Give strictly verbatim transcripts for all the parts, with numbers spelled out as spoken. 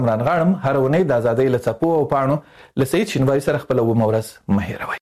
عمران غاړم هر ونې د ازادۍ له څپو او پاڼو له سید شینواري سره خپل و مورز مهیروي.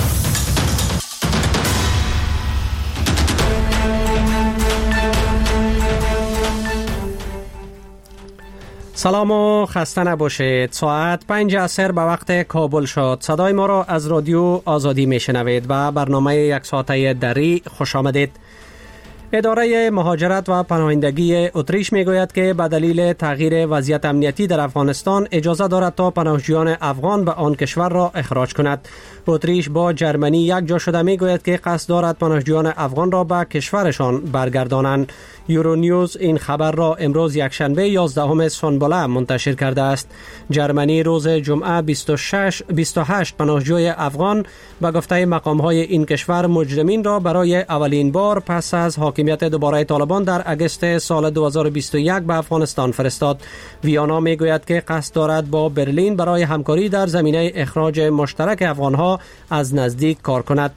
سلام و خسته نباشید. ساعت پنج عصر به وقت کابل شد. صدای ما را از رادیو آزادی میشنوید و برنامه یک ساعته دری خوش آمدید. اداره مهاجرت و پناهندگی اتریش میگوید که به دلیل تغییر وضعیت امنیتی در افغانستان اجازه دارد تا پناهجویان افغان به آن کشور را اخراج کند. اتریش با جرمنی یک جا شده میگوید که قصد دارد پناهجویان افغان را به کشورشان برگردانند. یورونیوز این خبر را امروز یکشنبه یازدهم سنبله منتشر کرده است. جرمنی روز جمعه بیست و شش بیست و هشت پناهجوی افغان به گفته مقام‌های این کشور مجرمین را برای اولین بار پس از حاکمیت دوباره طالبان در اگست سال دو هزار و بیست و یک به افغانستان فرستاد. ویانا میگوید که قصد دارد با برلین برای همکاری در زمینه اخراج مشترک افغانها از نزدیک کار کند.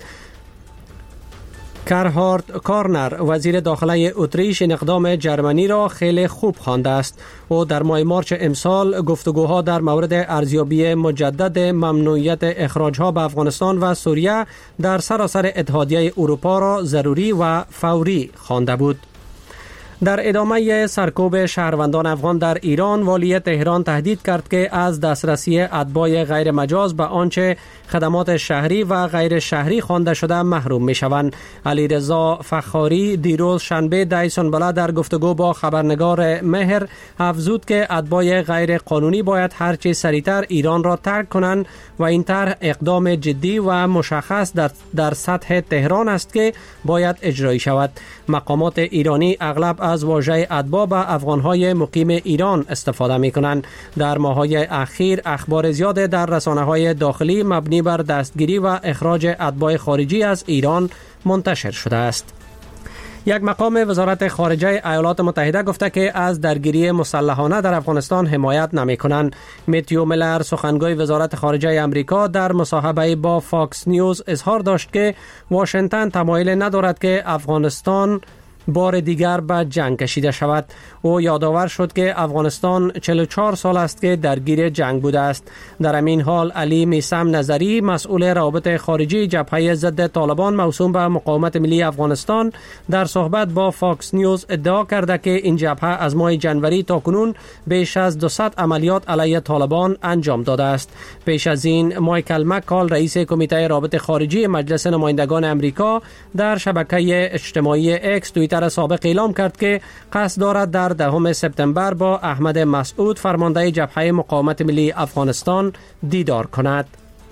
کرهارد کارنر وزیر داخله اتریش این اقدام جرمنی را خیلی خوب خوانده است. او در ماه مارچ امسال گفتگوها در مورد ارزیابی مجدد ممنوعیت اخراجها به افغانستان و سوریه در سراسر اتحادیه اروپا را ضروری و فوری خوانده بود. در ادامه سرکوب شهروندان افغان در ایران، والی تهران تهدید کرد که از دسترسی اتباع غیر مجاز به آنچه خدمات شهری و غیر شهری خوانده شده محروم می شوند. علیرضا فخاری دیروز شنبه ده سنبله در گفتگو با خبرنگار مهر افزود که اتباع غیر قانونی باید هرچه سریعتر ایران را ترک کنند و این طرح اقدام جدی و مشخص در, در سطح تهران است که باید اجرایی شود. مقامات ایرانی اغلب از واژه اتباع به افغانهای مقیم ایران استفاده می کنند. در ماه‌های اخیر اخبار زیاد در رسانه‌های داخلی مبنی بر دستگیری و اخراج اتباع خارجی از ایران منتشر شده است. یک مقام وزارت خارجه ایالات متحده گفته که از درگیری مسلحانه در افغانستان حمایت نمی کنند. متیو میلر سخنگوی وزارت خارجه امریکا در مصاحبه با فاکس نیوز اظهار داشت که واشنگتن تمایل ندارد که افغانستان بار دیگر به جنگ کشیده شود. او یادآور شد که افغانستان چهل و چهار سال است که درگیر جنگ بوده است. در همین حال علی میثم نظری مسئول روابط خارجی جبهه ضد طالبان موسوم به مقاومت ملی افغانستان در صحبت با فاکس نیوز ادعا کرده که این جبهه از ماه جنوری تا کنون بیش از دویست عملیات علیه طالبان انجام داده است. پیش از این مایکل مکال رئیس کمیته روابط خارجی مجلس نمایندگان امریکا در شبکه اجتماعی اکس توییتر سابق اعلام کرد که قصد دارد در دهم سپتامبر با احمد مسعود فرمانده جبهه مقاومت ملی افغانستان دیدار کند.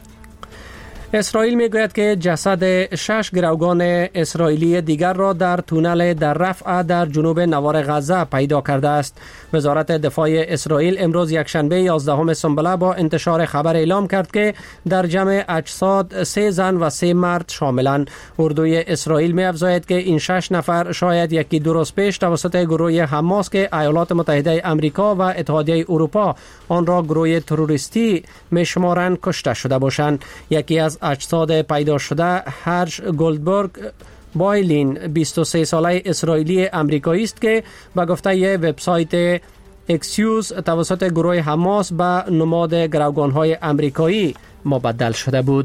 اسرائیل میگوید که جسد شش گروگان اسرائیلی دیگر را در تونل در رفح در جنوب نوار غزه پیدا کرده است. وزارت دفاع اسرائیل امروز یکشنبه یازدهم سنبله با انتشار خبر اعلام کرد که در جمع اجساد سه زن و سه مرد شاملند. اردوی اسرائیل می افزاید که این شش نفر شاید یکی دو روز پیش توسط گروه حماس که ایالات متحده امریکا و اتحادیه اروپا آن را گروه تروریستی می شمارند کشته شده باشند. یکی از اجساد پیدا شده هرش گولدبرگ بایلین بیست و سه ساله اسرائیلی امریکایی است که به گفته وبسایت اکسیوز توسط گروه حماس به نماد گروگان‌های امریکایی مبدل شده بود.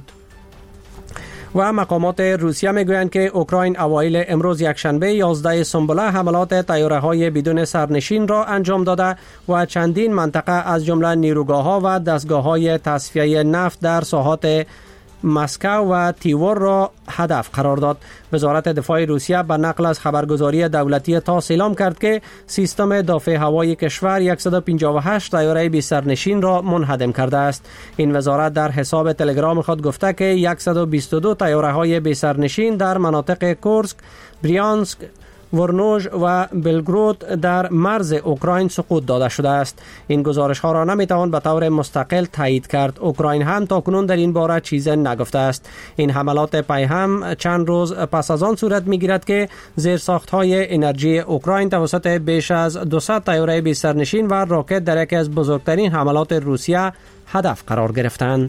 و مقامات روسیه میگویند که اوکراین اوایل امروز یکشنبه یازده سنبله حملات طیاره‌های بدون سرنشین را انجام داده و چندین منطقه از جمله نیروگاه‌ها و دستگاه‌های تصفیه نفت در ساحات مسکو و تیور را هدف قرار داد. وزارت دفاع روسیه به نقل از خبرگزاری دولتی تاس اعلام کرد که سیستم دفاع هوایی کشور صد و پنجاه و هشت طیاره بی سرنشین را منهدم کرده است. این وزارت در حساب تلگرام خود گفته که صد و بیست و دو طیاره های بی سرنشین در مناطق کورسک، بریانسک، ورنوژ و بلگرود در مرز اوکراین سقوط داده شده است. این گزارش ها را نمیتوان به طور مستقل تایید کرد. اوکراین هم تاکنون در این باره چیزی نگفته است. این حملات پی هم چند روز پس از آن صورت میگیرد که زیرساخت های انرژی اوکراین توسط بیش از دویست طیاره بی سرنشین و راکت در یکی از بزرگترین حملات روسیه هدف قرار گرفتند.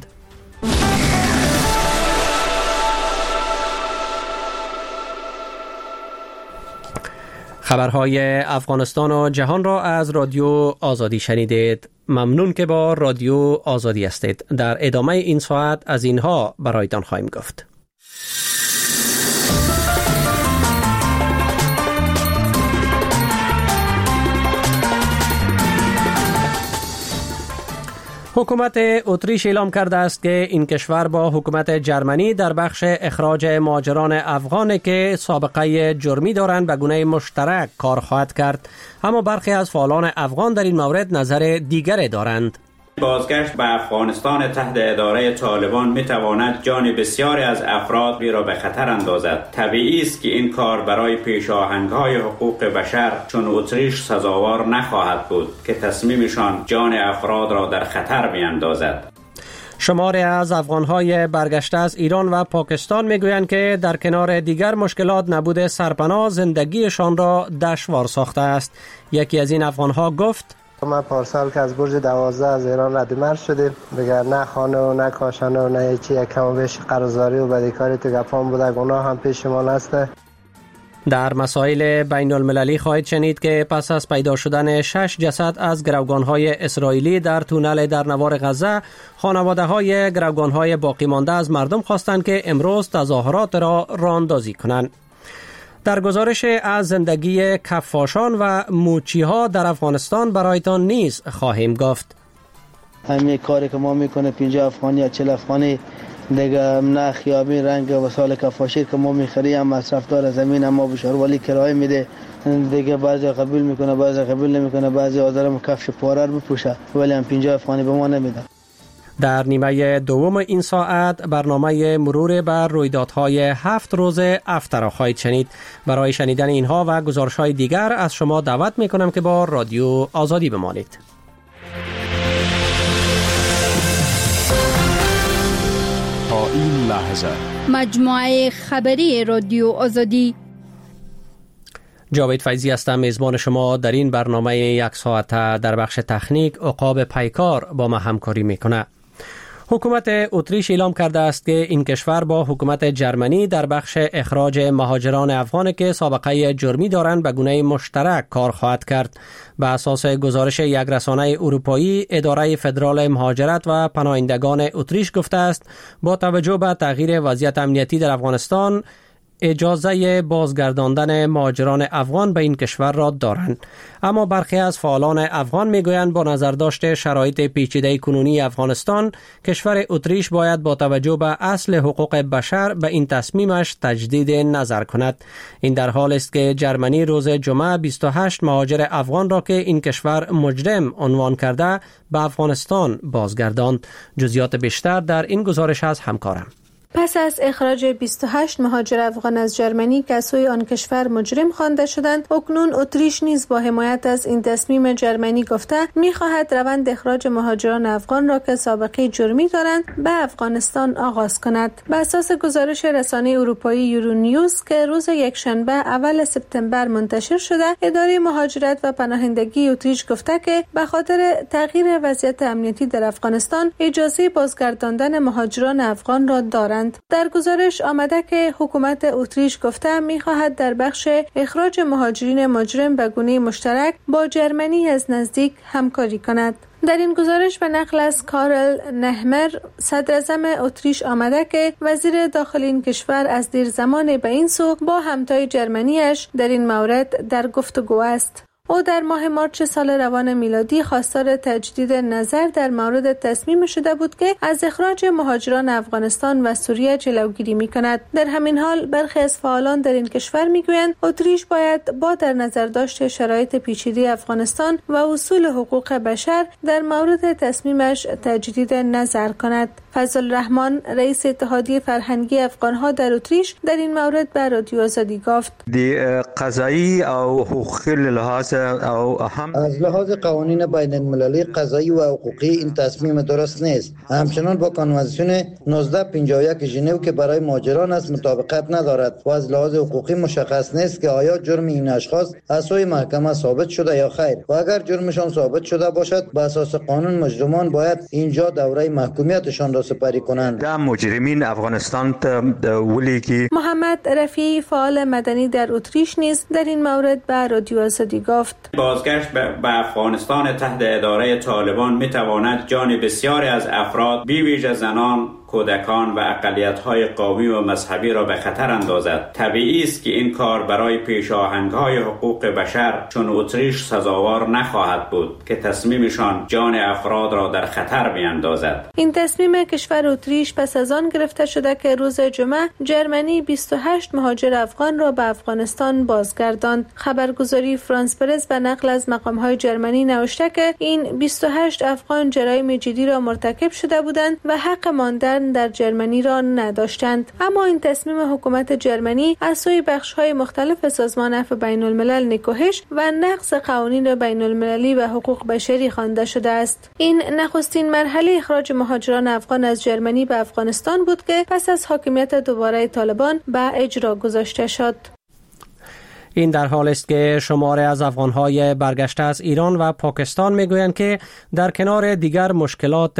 خبرهای افغانستان و جهان را از رادیو آزادی شنیدید. ممنون که با رادیو آزادی هستید. در ادامه این ساعت از اینها برایتان خواهیم گفت. حکومت اتریش اعلام کرده است که این کشور با حکومت جرمنی در بخش اخراج مهاجران افغان که سابقه جرمی دارند به گونه مشترک کار خواهد کرد، اما برخی از فعالان افغان در این مورد نظر دیگری دارند. بازگشت به افغانستان تحت اداره طالبان میتواند جان بسیاری از افراد را به خطر اندازد. طبیعی است که این کار برای پیشاهنگ‌های حقوق بشر چون اتریش سزاوار نخواهد بود که تصمیمشان جان افراد را در خطر میاندازد. شماری از افغان‌های برگشته از ایران و پاکستان میگویند که در کنار دیگر مشکلات نبود سرپناه زندگیشان را دشوار ساخته است. یکی از این افغان‌ها گفت: ما پارسال که از برج دوازده از ایران رد مرز شدیم، دیگر نه خانه و نه کاشانه و نه چی، کم و بیش قرضداری و بدهکاری تو گپام بوده، گناه هم پیش ما هست. در مسائل بین المللی خواهید شنید که پس از پیدا شدن شش جسد از گروگان‌های اسرائیلی در تونل در نوار غزه، خانواده‌های گروگان‌های باقی مانده از مردم خواستند که امروز تظاهرات را راه‌اندازی کنند. در گزارش از زندگی کفاشان و موچی‌ها در افغانستان برایتان نیز خواهیم گفت. همین کاری که ما میکنه پنجاه افغانی یا چهل افغانی دیگه نه خیابی رنگ وسایل کفاشی که ما میخریم هم مصرف داره زمین اما بشار ولی کرایه میده دیگه، بعضی قبول میکنه بعضی قبول نمیکنه، بعضی آدم کفش پاره بپوشه ولی هم پنجاه افغانی به ما نمیده. در نیمه دوم این ساعت برنامه مرور بر رویدادهای هفت روز افتر را خواهید شنید. برای شنیدن اینها و گزارش‌های دیگر از شما دعوت میکنم که با رادیو آزادی بمانید. تا این لحظه مجموعه خبری رادیو آزادی. جاوید فیضی هستم، میزبان شما در این برنامه یک ساعت. در بخش تکنیک عقاب پیکار با ما همکاری میکنه. حکومت اتریش اعلام کرده است که این کشور با حکومت جرمنی در بخش اخراج مهاجران افغان که سابقه جرمی دارند به گونه مشترک کار خواهد کرد. به اساس گزارش یک رسانه اروپایی، اداره فدرال مهاجرت و پناهندگان اتریش گفته است با توجه به تغییر وضعیت امنیتی در افغانستان اجازه بازگرداندن مهاجران افغان به این کشور را دارند، اما برخی از فعالان افغان میگویند با نظر داشته شرایط پیچیده کنونی افغانستان، کشور اتریش باید با توجه به اصل حقوق بشر به این تصمیمش تجدید نظر کند. این در حال است که جرمنی روز جمعه بیست و هشت مهاجر افغان را که این کشور مجرم عنوان کرده به افغانستان بازگرداند. جزئیات بیشتر در این گزارش از همکارم. پس از اخراج بیست و هشت مهاجر افغان از جرمنی که سوی آن کشور مجرم خوانده شدند، اکنون اتریش نیز با حمایت از این تصمیم جرمنی گفته می‌خواهد روند اخراج مهاجران افغان را که سابقه جرمی دارند به افغانستان آغاز کند. بر اساس گزارش رسانه اروپایی یورونیوز که روز یکشنبه اول سپتامبر منتشر شده، اداره مهاجرت و پناهندگی اتریش گفته که به خاطر تغییر وضعیت امنیتی در افغانستان اجازه بازگرداندن مهاجران افغان را دارند. در گزارش آمده که حکومت اتریش گفته می‌خواهد در بخش اخراج مهاجرین مجرم به گونه مشترک با جرمنی از نزدیک همکاری کند. در این گزارش به نقل از کارل نهمر صدراعظم اتریش آمده که وزیر داخلی این کشور از دیر زمان به این سو با همتای جرمنیش در این مورد در گفتگو است. او در ماه مارچ سال روان میلادی خواستار تجدید نظر در مورد تصمیم شده بود که از اخراج مهاجران افغانستان و سوریه جلوگیری می‌کند. در همین حال برخی از فعالان در این کشور می‌گویند اتریش باید با در نظر داشت شرایط پیچیده افغانستان و اصول حقوق بشر در مورد تصمیمش تجدید نظر کند. فضل الرحمن رئیس اتحادیه فرهنگی افغان‌ها در اتریش در این مورد به رادیو آزادی گفت: دی قضایی او حقوقی لحاظ از لحاظ قوانین بین المللی قضایی و حقوقی این تصمیم درست نیست. همچنان با کنوانسیون نوزده پنجاه و یک ژنو که برای مهاجران است مطابقت ندارد و از لحاظ حقوقی مشخص نیست که آیا جرم این اشخاص از سوی محکمه ثابت شده یا خیر، و اگر جرمشان ثابت شده باشد به اساس قانون مجرمان باید اینجا دوره محکومیتشان را سپری کنند. مجرمین افغانستان ولی که محمد رفیعی فعال مدنی در اتریش نیز در این مورد به رادیو آزادی گفت بازگشت به افغانستان تحت اداره طالبان میتواند جان بسیاری از افراد بی ویژه زنان، کودکان و اقلیت‌های قومی و مذهبی را به خطر اندازد. طبیعی است که این کار برای پیشاهنگ‌های حقوق بشر چون اتریش سزاوار نخواهد بود که تصمیمشان جان افراد را در خطر می‌اندازد. این تصمیم کشور اتریش پس از آن گرفته شده که روز جمعه جرمنی بیست و هشت مهاجر افغان را به افغانستان بازگرداند. خبرگزاری فرانس پرس به نقل از مقام‌های جرمنی نوشته که این بیست و هشت افغان جرایم جدی را مرتکب شده بودند و حق ماندن در جرمنی را نداشتند. اما این تصمیم حکومت جرمنی از سوی بخش‌های مختلف سازمان عفو بین الملل نکوهش و نقض قوانین بین المللی و حقوق بشری خوانده شده است. این نخستین مرحله اخراج مهاجران افغان از جرمنی به افغانستان بود که پس از حاکمیت دوباره طالبان به اجرا گذاشته شد. این در حال است که شماره از افغان‌های برگشته از ایران و پاکستان میگویند که در کنار دیگر مشکلات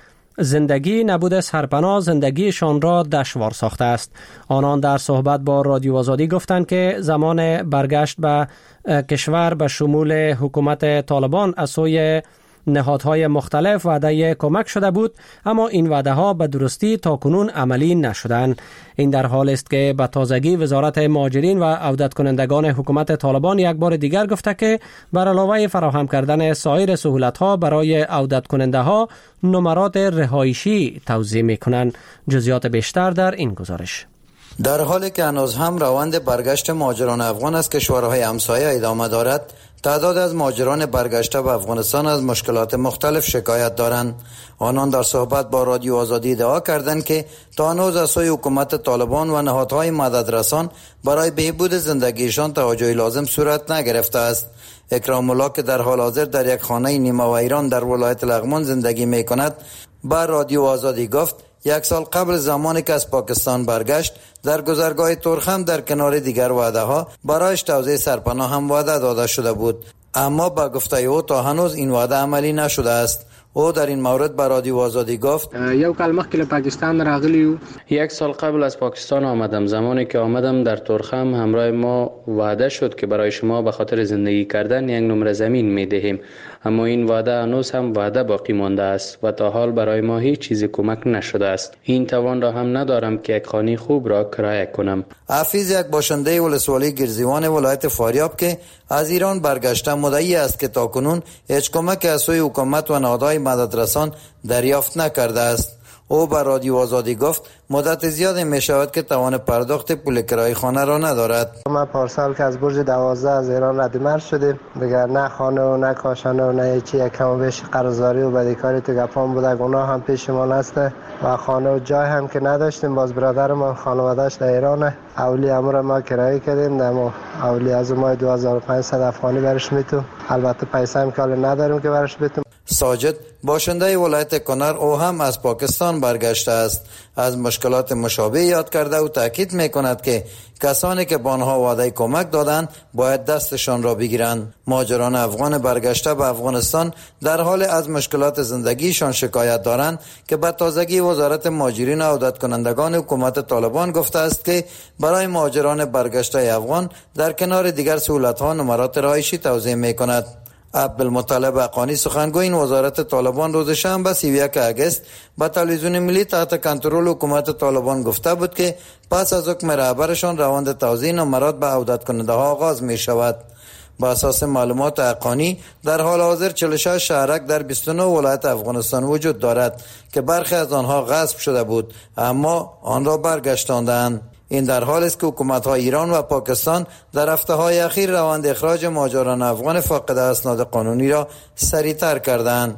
زندگی نبود سرپناه زندگیشان را دشوار ساخته است. آنان در صحبت با رادیو آزادی گفتند که زمان برگشت به کشور به شمول حکومت طالبان از سوی نهادهای مختلف وعده کمک شده بود، اما این وعده ها به درستی تا کنون عملی نشدند. این در حال است که به تازگی وزارت مهاجرین و عودت کنندگان حکومت طالبان یک بار دیگر گفته که بر علاوه فراهم کردن سایر سهولت ها برای عودت کننده ها نمرات رهایشی توزیع می کنند. جزئیات بیشتر در این گزارش. در حالی که هنوز هم روند برگشت مهاجران افغان از کشورهای همسایه ادامه دارد، تعداد از مهاجران برگشته به افغانستان از مشکلات مختلف شکایت دارند. آنان در صحبت با رادیو آزادی ادعا کردند که تا هنوز از سوی حکومت طالبان و نهادهای مددرسان برای بهبود زندگیشان توجه لازم صورت نگرفته است. اکرام الله که در حال حاضر در یک خانه نیمه ویران در ولایت لغمان زندگی می کند، با رادیو آزادی گفت یک سال قبل زمانی که از پاکستان برگشت در گذرگاه ترخم در کنار دیگر وعده ها برایش توزیع سرپناه هم وعده داده شده بود، اما با گفته او تا هنوز این وعده عملی نشده است. او در این مورد به رادیو آزادی گفت یو کال مخکې پاکستان راغلی، یک سال قبل از پاکستان آمدم. زمانی که آمدم در ترخم همراه ما وعده شد که برای شما به خاطر زندگی کردن یک نمره زمین می دهیم، اما این وعده هنوز هم وعده باقی مانده است و تا حال برای ما هیچ چیزی کمک نشده است. این توان را هم ندارم که یک خانه خوب را کرایه کنم. حفیظ یک باشنده ولسوالی گرزیوان ولایت فاریاب که از ایران برگشته مدعی است که تاکنون هیچ کمک از سوی حکومت و نهادهای مددرسان دریافت نکرده است. او به رادیو آزادی گفت مدت زیاد می شود که توان پرداخت پول کرایه خانه را ندارد. ما پارسال که از برج دوازده از ایران رد مرز شدیم، دیگر نه خانه و نه کاشانه و نه چی، یک کم و بیش قرضداری و بدهکاری تو گپام بوده، گناه هم پیشمان است و خانه و جای هم که نداشتیم. باز برادر ما خانواده‌اش در ایران، اولی امور ما کرایه کردیم، دمو اولی از ما دو هزار و پانصد افغانی برش میتو، البته پیسه هم که نداریم که برش بتیم. ساجد باشنده ولایت کنر او هم از پاکستان برگشته است. از مشکلات مشابه یاد کرده و تاکید میکند که کسانی که به آنها وعده کمک دادند باید دستشان را بگیرند. مهاجران افغان برگشته به افغانستان در حال از مشکلات زندگیشان شکایت دارند که به تازگی وزارت مهاجرین و عودت کنندگان حکومت طالبان گفته است که برای مهاجران برگشته افغان در کنار دیگر سهولت‌ها نمرات رهایشی توزیع میکند. عبدالمطلب حقانی سخنگوی این وزارت طالبان روز شنبه سی و یک اگست به تلویزیون ملی تحت کنترل حکومت طالبان گفته بود که پس از حکم رهبرشان روند توزیع نمرات به عودت کننده ها آغاز می شود. با اساس معلومات حقانی در حال حاضر چهل و شش شهرک در بیست و نه ولایت افغانستان وجود دارد که برخی از آنها غصب شده بود اما آن را برگشتاندند. این در حال است که حکومت‌های ایران و پاکستان در هفته‌های اخیر روند اخراج مهاجران افغان فاقد اسناد قانونی را سریع‌تر کردند.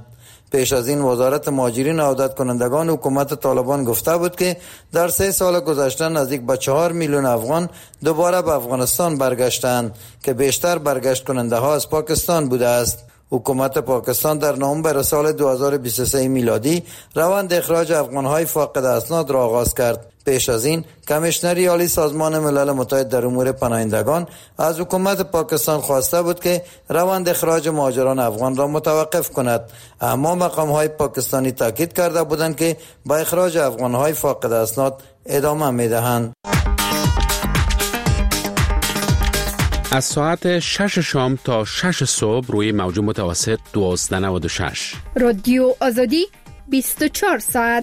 پیش از این وزارت مهاجرین و عودت کنندگان حکومت طالبان گفته بود که در سه سال گذشته نزدیک به چهار میلیون افغان دوباره به افغانستان برگشتند که بیشتر برگشت کننده ها از پاکستان بوده است. حکومت پاکستان در نوامبر سال دو هزار و بیست و سه میلادی روند اخراج افغان‌های فاقد اسناد را آغاز کرد. پیش از این کمیشنری عالی سازمان ملل متحد در امور پناهندگان از حکومت پاکستان خواسته بود که روند اخراج مهاجران افغان را متوقف کند، اما مقام‌های پاکستانی تاکید کرده بودند که با اخراج افغان‌های فاقد اسناد ادامه می‌دهند. از ساعت شش شام تا شش صبح روی موج متوسط دوازده نود و شش. رادیو آزادی بیست و چهار ساعت.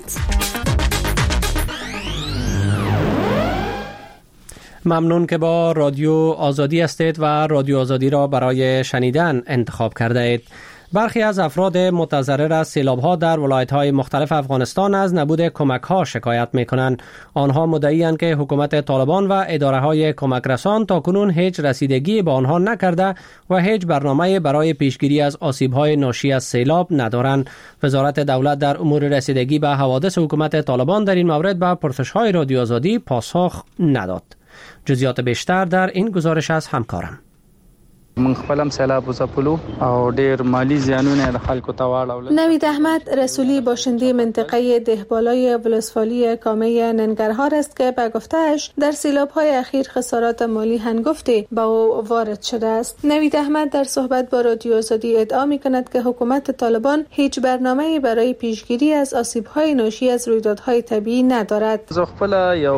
ممنون که با رادیو آزادی هستید و رادیو آزادی را برای شنیدن انتخاب کرده اید. برخی از افراد متضرر از سیلاب‌ها در ولایت‌های مختلف افغانستان از نبود کمک‌ها شکایت می‌کنند. آنها مدعی‌اند که حکومت طالبان و اداره‌های کمک رسان تاکنون هیچ رسیدگی به آنها نکرده و هیچ برنامه برای پیشگیری از آسیب‌های ناشی از سیلاب ندارند. وزارت دولت در امور رسیدگی به حوادث حکومت طالبان در این مورد به پرسش‌های رادیو آزادی پاسخ نداد. جزئیات بیشتر در این گزارش از همکارم. من خپلم سیلاب وزپلو او ډیر مالی زیانونه د خلکو ته واړول. نوید احمد رسولی باشنده منطقه دهبالای ولسوالی کامه ننگرهار است که به گفته‌اش در سیلاب‌های اخیر خسارات مالی هنگفتی به او وارد شده است. نوید احمد در صحبت با رادیو آزادی ادعا می‌کند که حکومت طالبان هیچ برنامه‌ای برای پیشگیری از آسیب‌های ناشی از رویدادهای طبیعی ندارد. زه خپل یو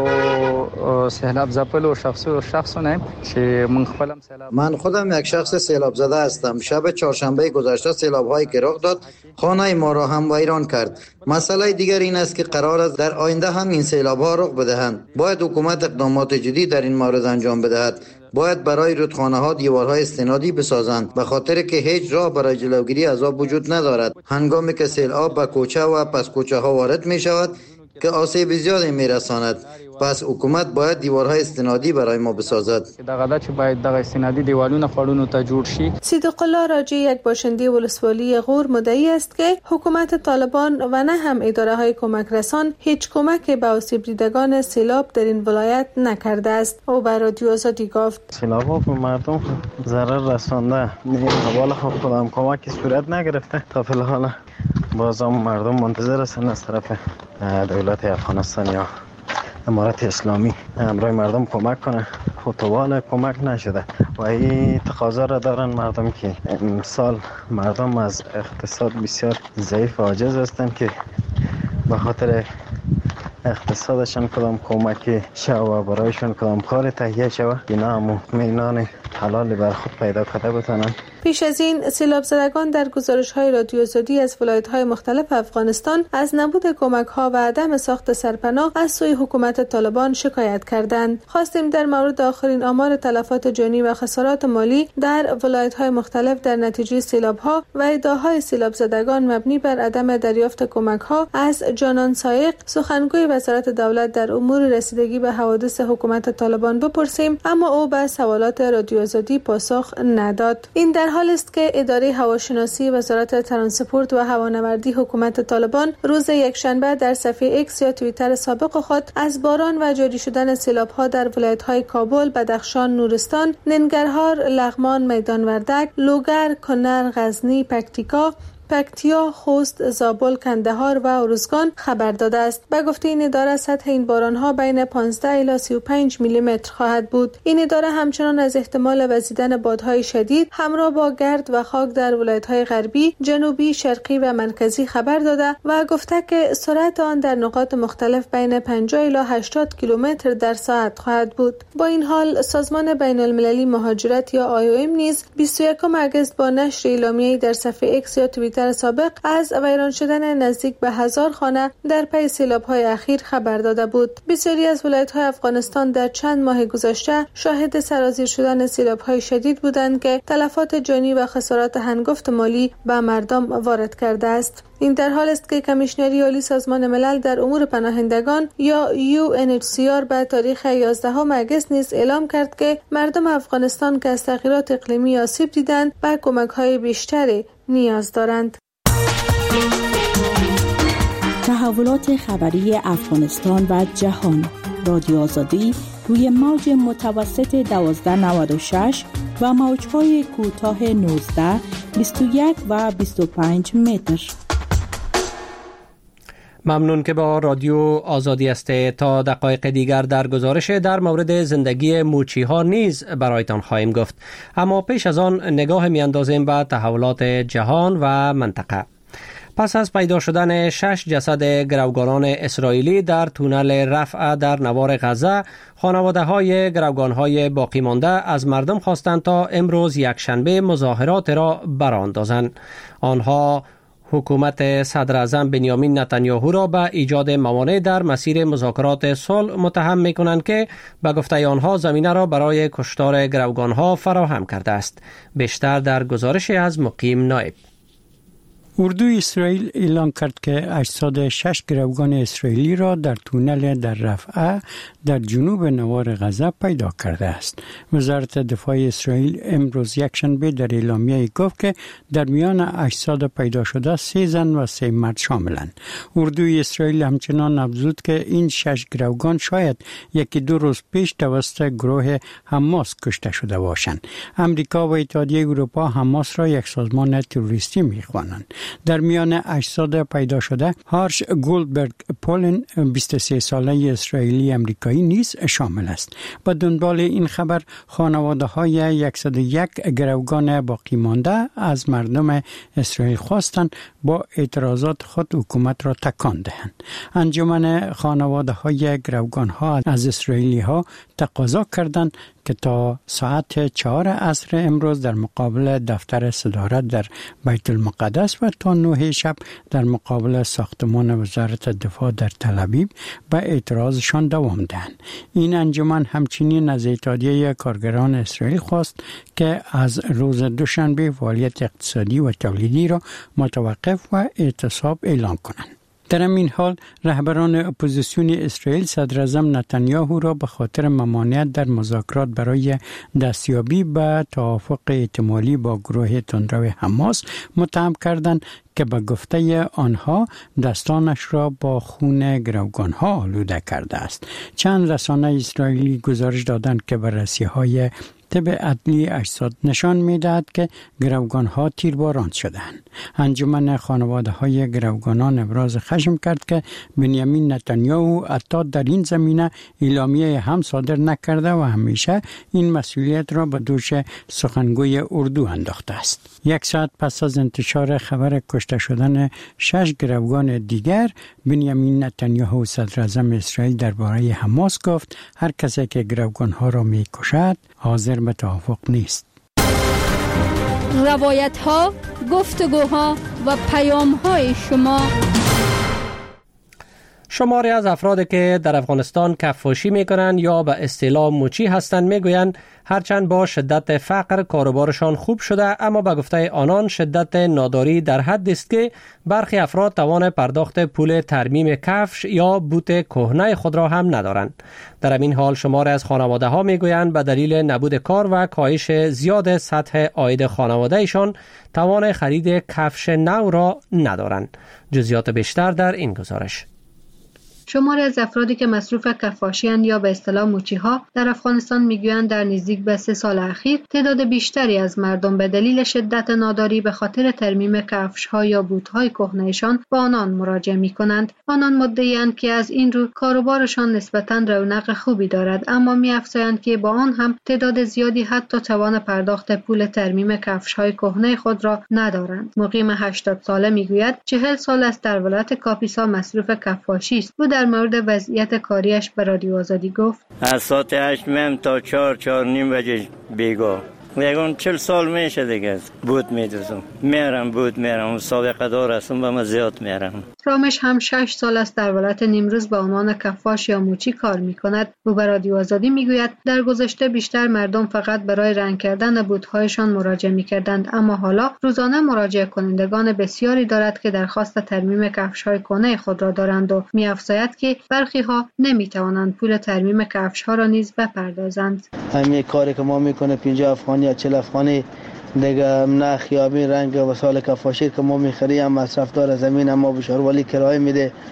سیلاب زپلو شخصو شخصونه چې من خپلم سیلاب من خودم یک شخص سیلاب زده هستم. شب چهارشنبه گذشته سیلاب هایی که رخ داد خانه ما را هم ویران کرد. مسئله دیگر این است که قرار است در آینده هم این سیلاب ها رخ بدهند. باید حکومت اقدامات جدی در این مورد انجام بدهد. باید برای رودخانه ها دیوارهای استنادی بسازند، به خاطر که هیچ راه برای جلوگیری از آب وجود ندارد. هنگامی که سیل آب به کوچه و پس کوچه ها وارد می شود که آسیب زیادی می رساند. پس حکومت باید دیوارهای استنادی برای ما بسازد. دغه چې باید دغه استنادی دیوالونه خړونو ته جوړ شي. صدیق الله راجی یک باشنده ولسوالی غور مدعی است که حکومت طالبان و نه هم اداره‌های کمک رسان هیچ کمک به آسیب دیدگان سیلاب در این ولایت نکرده است. او به رادیو آزادی گفت سیلاب‌ها به مردم ضرر رسانده. این حواله خودم کمکی صورت نگرفته. تا فعلا بازم مردم منتظر هستند از طرف دولت افغانستان یا امارت اسلامی امروی مردم کمک کنه. خطوال کمک نشده و این تقاضا را دارن مردم که امسال مردم از اقتصاد بسیار ضعیف و عاجز هستند که به خاطر اقتصادشان کدام کمکی شو برایشان کدام کار تهیه شو اینا هم مطمئنان حلال بر خود پیدا کرده بتونن. پیش از این سیلاب زدگان در گزارش‌های رادیو آزادی از ولایت‌های مختلف افغانستان از نبود کمک‌ها و عدم ساخت سرپناه از سوی حکومت طالبان شکایت کردند. خواستیم در مورد آخرین آمار تلفات جانی و خسارات مالی در ولایت‌های مختلف در نتیجه سیلاب‌ها و ادعاهای سیلاب زدگان مبنی بر عدم دریافت کمک‌ها از جانان سایق، سخنگوی وزارت دولت در امور رسیدگی به حوادث حکومت طالبان بپرسیم، اما او به سوالات رادیو آزادی پاسخ نداد. این در حال است که اداره هواشناسی وزارت ترانسپورت و هوانوردی حکومت طالبان روز یکشنبه در صفحه ایکس یا توییتر سابق خود از باران و جاری شدن سیلاب‌ها در ولایت‌های کابل، بدخشان، نورستان، ننگرهار، لغمان، میدان وردک، لوگر، کنر، غزنی، پکتیکا، پکتیا، خوست، زابل، کندهار و ارزگان خبر داده است. به گفته این اداره سطح این باران‌ها بین پانزده الی سی و پنج میلی متر خواهد بود. این اداره همچنان از احتمال وزیدن بادهای شدید همراه با گرد و خاک در ولایت‌های غربی، جنوبی، شرقی و مرکزی خبر داده و گفته که سرعت آن در نقاط مختلف بین پنجاه الی هشتاد کیلومتر در ساعت خواهد بود. با این حال سازمان بین‌المللی مهاجرت یا آی او ام نیز بیست و یکم اگست با نشر اعلامیه‌ای در صفحه ایکس یا توییتر سابق از ویران شدن نزدیک به هزار خانه در پی سیلاب‌های اخیر خبر داده بود. بسیاری از ولایت‌های افغانستان در چند ماه گذشته شاهد سرازیر شدن سیلاب‌های شدید بودند که تلفات جانی و خسارات هنگفت مالی به مردم وارد کرده است. این در حال است که کمیشنری عالی سازمان ملل در امور پناهندگان یا یو ان اچ سی آر به تاریخ یازدهم اگست نیز اعلام کرد که مردم افغانستان که از تغییرات اقلیمی آسیب دیدند به کمک‌های بیشتری نیاز دارند. تحولات خبری افغانستان و جهان. رادیو آزادی روی موج متوسط دوازده نود و شش و موج‌های کوتاه نوزده، بیست و یک و بیست و پنج متر. ممنون که با رادیو آزادی است. تا دقایق دیگر در گزارش در مورد زندگی موچی ها نیز برایتان خواهیم گفت، اما پیش از آن نگاه می اندازیم به تحولات جهان و منطقه. پس از پیدا شدن شش جسد گروگانان اسرائیلی در تونل رفح در نوار غزه، خانواده های گروگان های باقی مانده از مردم خواستند تا امروز یکشنبه مظاهرات را براندازند. آنها حکومت صدر اعظم بنیامین نتانیاهو را به ایجاد موانع در مسیر مذاکرات صلح متهم می‌کنند که به گفته آنها زمینه را برای کشتار گروگان‌ها فراهم کرده است. بیشتر در گزارش از مقیم نائب. اردوی اسرائیل اعلام کرد که اجساد شش گروگان اسرائیلی را در تونل در رفح در جنوب نوار غزه پیدا کرده است. وزارت دفاع اسرائیل امروز یکشنبه در اعلامیه گفت که در میان اجساد پیدا شده سه زن و سه مرد شاملند. اردوی اسرائیل همچنان افزود که این شش گروگان شاید یکی دو روز پیش توسط گروه حماس کشته شده باشند. امریکا و اتحادیه اروپا حماس را یک سازمان تروریستی می‌خوانند. در میان اجساد پیدا شده هارش گولدبرگ پولن بیست و سه ساله اسرائیلی امریکایی نیز شامل است. با دنبال این خبر خانواده های صد و یک گروگان باقی مانده از مردم اسرائیل خواستند با اعتراضات خود حکومت را تکان دهند. انجمن خانواده های گروگان ها از اسرائیلی ها تقاضا کردند که تا ساعت چهار عصر امروز در مقابل دفتر صدارت در بیت المقدس و تا نه شب در مقابل ساختمان وزارت دفاع در تل ابیب به اعتراضشان دوام دهند. این انجمن همچنین از اتحادیه کارگران اسرائیل خواست که از روز دوشنبه فعالیت اقتصادی و تولیدی را متوقف و اعتصاب اعلام کنند. در این حال رهبران اپوزیسیون اسرائیل صدر اعظم نتانیاهو را به خاطر ممانعت در مذاکرات برای دستیابی به توافق احتمالی با گروه تندرو حماس متهم کردند که به گفته آنها دستانش را با خون گروگان‌ها آلوده کرده است. چند رسانه اسرائیلی گزارش دادند که بررسی‌های طب عدلی اجساد نشان می‌دهد که گروگان‌ها تیرباران شدند. انجمن خانواده‌های گروگانان ابراز خشم کرد که بنیامین نتانیاهو حتی در این زمینه اعلامیه هم صادر نکرده و همیشه این مسئولیت را به دوش سخنگوی اردو انداخته است. یک ساعت پس از انتشار خبر کشته شدن شش گروگان دیگر، بنیامین نتانیاهو صدر اعظم اسرائیل درباره حماس گفت هر کسی که گروگان‌ها را می‌کشد حاضر به توافق نیست. روایت ها، گفتگوها و پیام های شما. شماری از افرادی که در افغانستان کفاشی میکنند یا به اصطلاح موچی هستند میگویند هرچند با شدت فقر کاروبارشان خوب شده، اما به گفته آنان شدت ناداری در حدی است که برخی افراد توان پرداخت پول ترمیم کفش یا بوت کهنه خود را هم ندارند. در این حال شماری از خانواده ها میگویند به دلیل نبود کار و کاهش زیاد سطح عاید خانواده ایشان توان خرید کفش نو را ندارند. جزئیات بیشتر در این گزارش. شماری از افرادی که مصروف کفاشی‌اند یا به اصطلاح موچی‌ها در افغانستان میگویند در نزدیک به سه سال اخیر تعداد بیشتری از مردم به دلیل شدت ناداری به خاطر ترمیم کفش‌ها یا بوت‌های کهنه‌شان به آنان مراجعه می‌کنند. آنان مدعی‌اند که از این رو کاروبارشان نسبتاً رونق خوبی دارد، اما می‌افزایند که با آن هم تعداد زیادی حتی توان پرداخت پول ترمیم کفش‌های کهنه خود را ندارند. مقیم هشتاد ساله میگوید چهل سال است در ولایت کاپیسا مصروف کفاشی است. در مورد وضعیت کاریش به رادیو آزادی گفت از ساعت هشت میم تا چهار چهار نیم بجه بیگاه یکون چل سال میشه دیگه بود میدوزم میرم بود میرم سابقه دار هستم و من زیاد میرم. رامش هم شش سال است در ولایت نیمروز به عنوان کفاش یا موچی کار میکند. او به رادیو آزادی میگوید در گذشته بیشتر مردم فقط برای رنگ کردن بوت‌هایشان مراجعه میکردند، اما حالا روزانه مراجعه کنندگان بسیاری دارد که درخواست ترمیم کفش‌های کهنه خود را دارند و می‌افزاید که برخی ها نمیتوانند پول ترمیم کفش‌ها را نیز بپردازند. همین کاری که ما میکنه پنجاه افغانی یا چهل افغانی دیگه نه خیابی رنگ وسایل کفاشی که ما میخریم مصرف دار زمین ما بشار ولی کرایه میده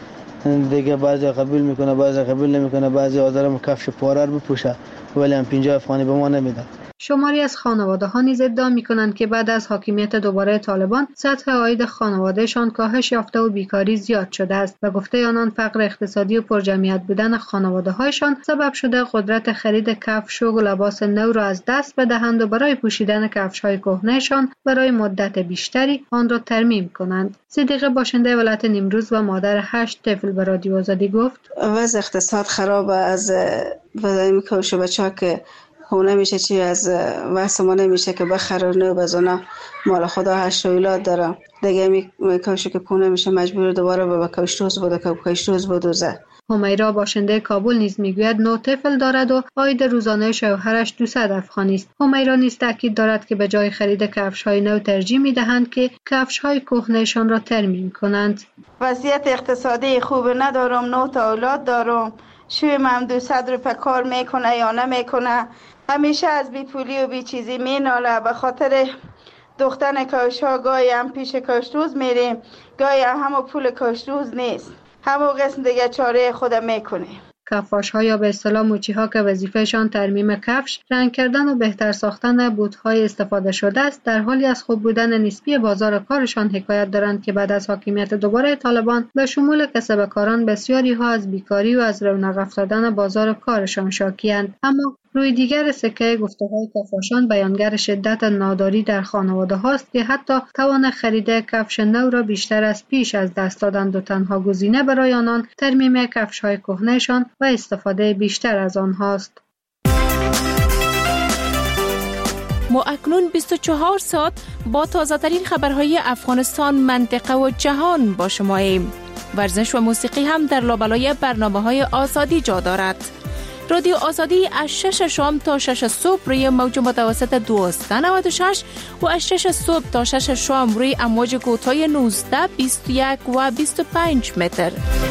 دیگه بعضی قبول میکنه بعضی قبول نمیکنه، بعضی آدم کفش پاره رو بپوشه ولی هم پنجاه افغانی به ما نمیدن. شماری از خانواده‌ها نیز ادعا می‌کنند که بعد از حاکمیت دوباره طالبان سطح عاید خانوادهشان کاهش یافته و بیکاری زیاد شده است و گفته آنان فقر اقتصادی و پرجمعیت بودن خانواده‌هایشان سبب شده قدرت خرید کفش و لباس نو را از دست بدهند و برای پوشیدن کفش‌های کهنه‌شان برای مدت بیشتری آن را ترمیم کنند. صدیقه باشنده ولایت نیمروز و مادر هشت طفل به رادیو آزادی گفت: وضع اقتصاد خراب از وضعی کفش بچه‌ها که خونه میشه چی از واسه ما نمیشه که بخرن و بزنه مال خدا هشت اولاد داره دیگه می کاش که پونه میشه مجبور دوباره به کشتوز بوده که کشتوز بدوزه. همیرا باشنده کابل نیز میگوید نه طفل دارد و عاید روزانه شوهرش دویست افغانی است. همیرا نیز تاکید دارد که به جای خرید کفش‌های نو ترجیح میدهند که کفش‌های کهنه‌شان را ترمیم کنند. وضعیت اقتصادی خوب ندارم، نه تا اولاد دارم، شویم هم دویست روپیه کار میکنه یا نمیکنه، همیشه از بی پولی و بی چیزی میناله. به خاطر دختن کاشا گاهی هم پیش کاشتوز میریم، گاهی هم همو پول کاشتوز نیست، همو قسم دیگه چاره خود میکنیم. کفاش‌ها یا به اصطلاح موچی‌ها که وظیفه‌شان ترمیم کفش، رنگ کردن و بهتر ساختن بوت‌های استفاده شده است، در حالی از خوب بودن نسبی بازار کارشان حکایت دارند که بعد از حاکمیت دوباره طالبان به شمول کسب کاران بسیاری ها از بیکاری و از رونق افتادن بازار کارشان شاکی‌اند. اما روی دیگر سکه گفته‌های کفاشان بیانگر شدت ناداری در خانواده هاست که حتی توان خرید کفش نو را بیشتر از پیش از دست دادند و تنها گزینه برای آنان ترمیم کفش‌های کهنه‌شان و استفاده بیشتر از آنهاست. ما اکنون بیست و چهار ساعت با تازه‌ترین خبرهای افغانستان، منطقه و جهان با شماییم. ورزش و موسیقی هم در لابلای برنامه‌های آزادی جا دارد. رادیو آزادی از شش شام تا شش صبح روی موج متوسط دویست و نود و شش و از شش صبح تا شش شام روی امواج کوتاه نوزده، بیست و یک و بیست و پنج متر.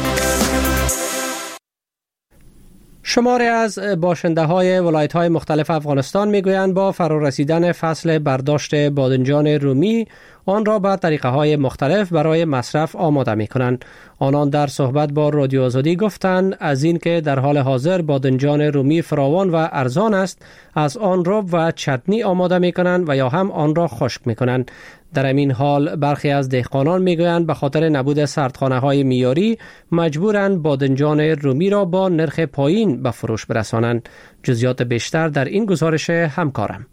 شماری از باشنده های ولایت های مختلف افغانستان میگویند با فرارسیدن فصل برداشت بادنجان رومی آن را به طریقه های مختلف برای مصرف آماده می کنند. آنان در صحبت با رادیو آزادی گفتند از این که در حال حاضر بادنجان رومی فراوان و ارزان است، از آن رب و چتنی آماده می کنند و یا هم آن را خشک می کنند. در این حال برخی از دهقانان میگویند به خاطر نبود سردخانه های میاری مجبورند بادنجان رومی را با نرخ پایین به فروش برسانند. جزئیات بیشتر در این گزارش همکارم.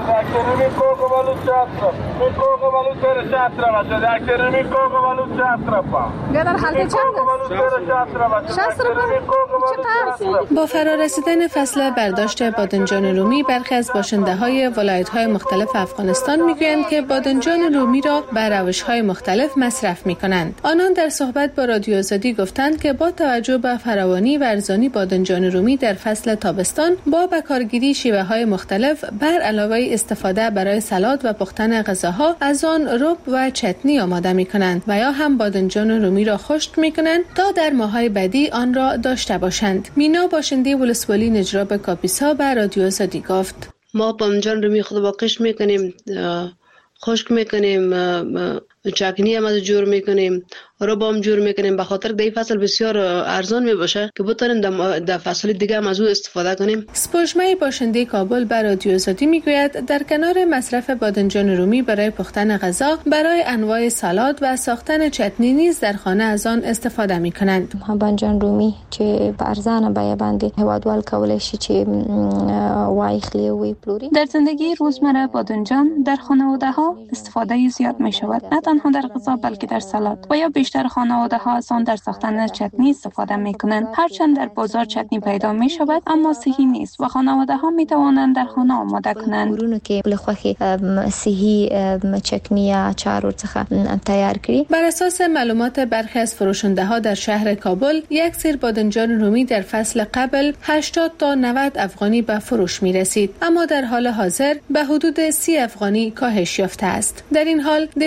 با فرارسیدن فصل برداشت بادنجان رومی برخی از باشنده های ولایت های مختلف افغانستان میگویند که بادنجان رومی را به روش های مختلف مصرف می کنند. آنان در صحبت با رادیو آزادی گفتند که با توجه به فراوانی و ارزانی بادنجان رومی در فصل تابستان با بکارگیری شیوه های مختلف بر علاوه استفاده برای سالاد و پختن غذاها از آن رب و چتنی آماده می کنند و یا هم بادنجان رومی را خشک می کنند تا در ماه‌های بعدی آن را داشته باشند. مینا باشنده ولسوالی نجراب کاپیسا به رادیو آزادی گفت: ما بادنجان رومی خود با قشر می کنیم، خشک می کنیم، چکنی هم از جور می کنیم، رب هم جور می کنیم، به خاطر دی فصل بسیار ارزان می باشه که بتونیم در فصل دیگه هم از او استفاده کنیم. سپوشمه باشنده کابل بر رادیو آزادی می گوید در کنار مصرف بادنجان رومی برای پختن غذا، برای انواع سالاد و ساختن چتنی نیز در خانه از آن استفاده می کنند. بادنجان رومی چې په ارزانه بیه باندې هوادوال کولای شي چې وایخلی وی پلوری. در زندگی روزمره بادنجان در خانواده ها استفاده زیاد می شود، نه تنها در غذا بلکه در سالاد و یا بیشتر خانواده ها از آن در ساختن چتنی استفاده می کنند. هرچند در بازار چتنی پیدا می شود اما صحی نیست و خانواده ها می توانند در خانه آماده کنند. ورونو کې بل خوخي صحی چکنی اچار ورڅخه تیار کړي. بر اساس معلومات برخی از فروشنده ها در شهر کابل، یک سیر بادنجان رومی در فصل قبل هشتاد تا نود افغانی به فروش می رسید، اما در حال حاضر به حدود سی افغانی کاهش یافته است. در این حال دهقانان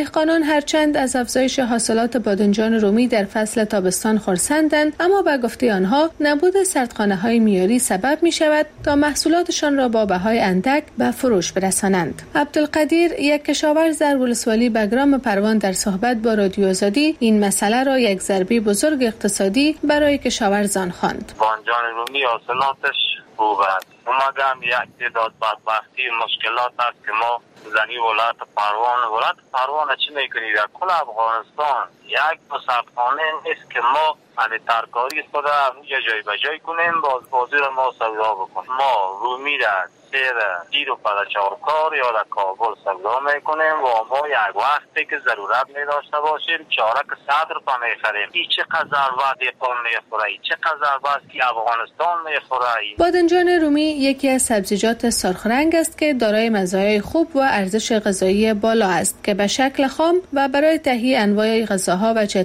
هرچند از افزایش حاصلات بادنجان رومی در فصل تابستان خرسندند، اما به گفته آنها نبود سردخانه‌های معیاری سبب می شود تا محصولاتشان را با بهای اندک به فروش برسانند. عبدالقدیر، یک کشاورز در ولسوالی بگرام پروان، در صحبت با رادیو آزادی این مسئله را یک ضربه بزرگ اقتصادی برای کشاورزان خواند. بادنجان رومی حاصلاتش خوب است. اومدم یک تعداد بدبختی مشکلات است که ما زنی ولایت پروان ولایت پروان چی میکنید در کل افغانستان یک مصرفخانه نیست که ما همه ترکاری خدا یه جای به جای کنیم باز بازی را ما سودا بکنیم. ما رومی را سیر دیر و پدچارکار یا در کابل سودا میکنیم و ما یک وقتی که ضرورت میداشته باشیم چارک صدر پا میخریم. این چقدر وقت پا میخوره، چقدر وقت که افغانستان میخوره. بادنجان رومی یکی از سبزیجات سرخ رنگ است که دارای مزایای خوب و ارزش غذایی بالا است که به شکل خام و برای تهیه انواع غذاها و